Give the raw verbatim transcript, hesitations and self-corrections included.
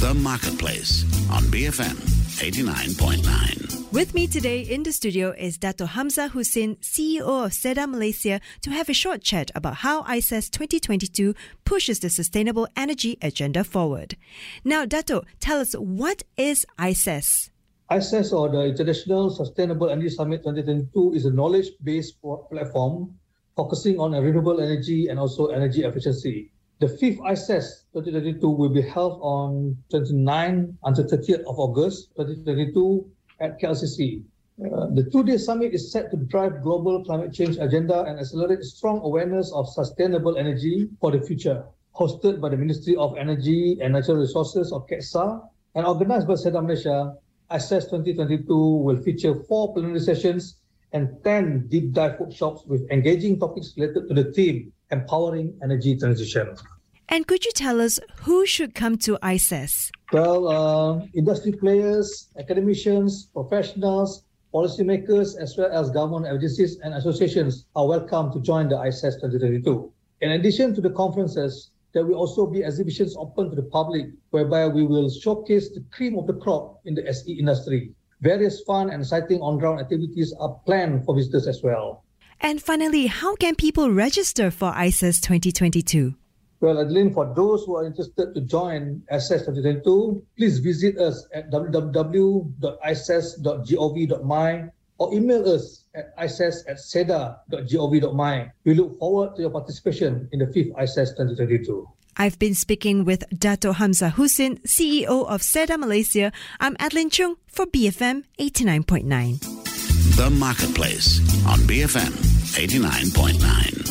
The Marketplace on B F M eighty-nine point nine. With me today in the studio is Dato Hamzah Hussein, C E O of SEDA Malaysia, to have a short chat about how I C E S twenty twenty-two pushes the sustainable energy agenda forward. Now, Dato, tell us, what is I C E S? I C E S, or the International Sustainable Energy Summit twenty twenty-two, is a knowledge-based platform focusing on renewable energy and also energy efficiency. The fifth I C E S twenty twenty-two will be held on twenty-ninth until thirtieth of August twenty twenty-two at K L C C. Uh, the two-day summit is set to drive global climate change agenda and accelerate strong awareness of sustainable energy for the future. Hosted by the Ministry of Energy and Natural Resources of K E X A and organized by SEDA Malaysia, I C E S twenty twenty-two will feature four plenary sessions and ten deep dive workshops with engaging topics related to the theme Empowering Energy Transition. And could you tell us who should come to I C E S? Well, uh, industry players, academicians, professionals, policymakers, as well as government agencies and associations are welcome to join the I C E S twenty twenty-two. In addition to the conferences, there will also be exhibitions open to the public, whereby we will showcase the cream of the crop in the S E industry. Various fun and exciting on-ground activities are planned for visitors as well. And finally, how can people register for I C E S twenty twenty-two? Well, Adeline, for those who are interested to join I C E S twenty twenty-two, please visit us at w w w dot i c e s dot gov dot m y or email us at i c e s at seda dot gov dot m y. We look forward to your participation in the fifth I C E S twenty twenty-two. I've been speaking with Dato Hamzah Hussein, C E O of SEDA Malaysia. I'm Adeline Chung for B F M eighty-nine point nine. The Marketplace on B F M eighty-nine point nine.